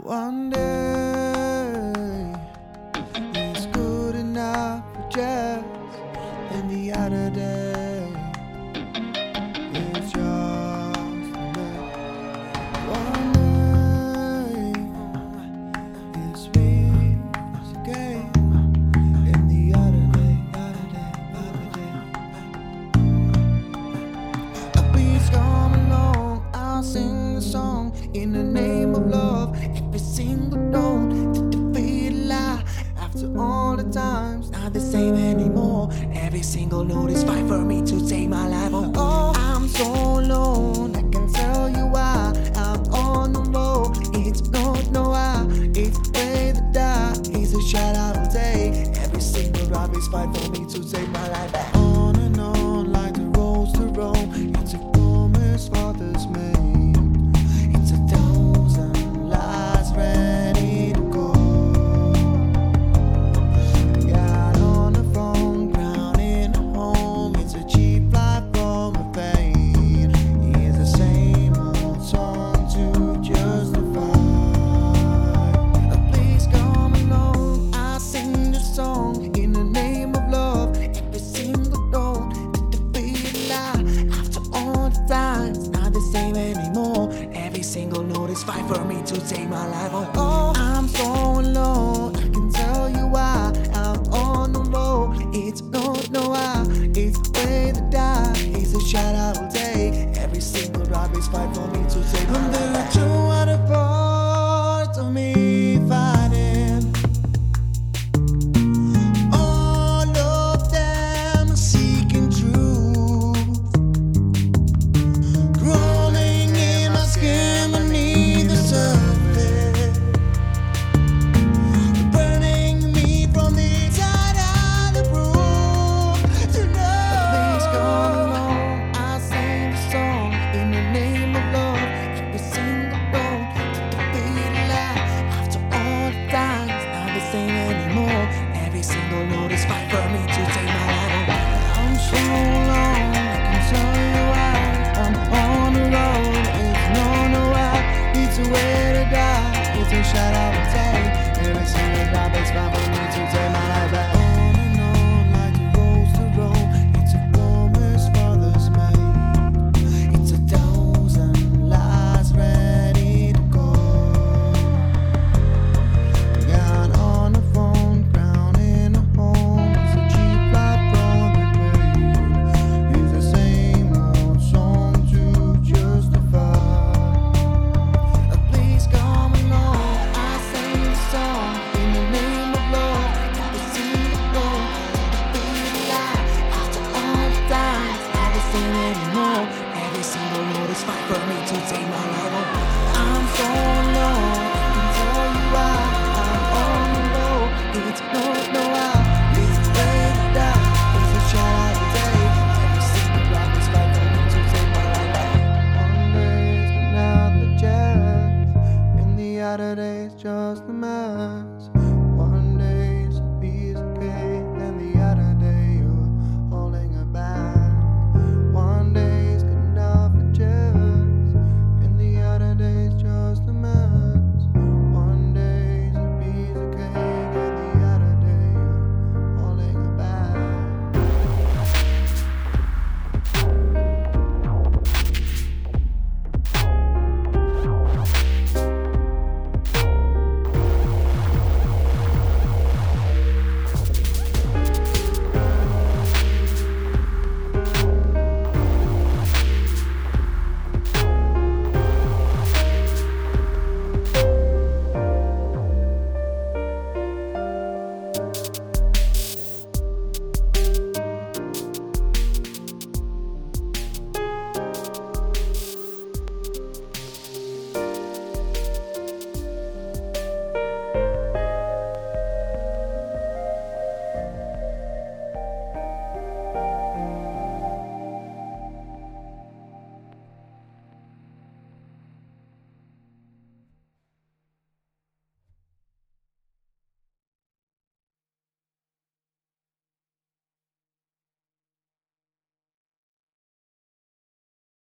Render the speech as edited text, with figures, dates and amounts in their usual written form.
One day is good enough for just, and the other day is yours to make. One day is sweet again, and the other day. Please come along, I'll sing the song in the name of love. Every single note to feel alive. After all the times, not the same anymore. Every single note is fine for me to take my life. Oh, I'm so alone, I can tell you why. I'm on the road, it's not no why. It's the way to die, it's a shot I will take. Every single rhyme is fine for me to take my life back.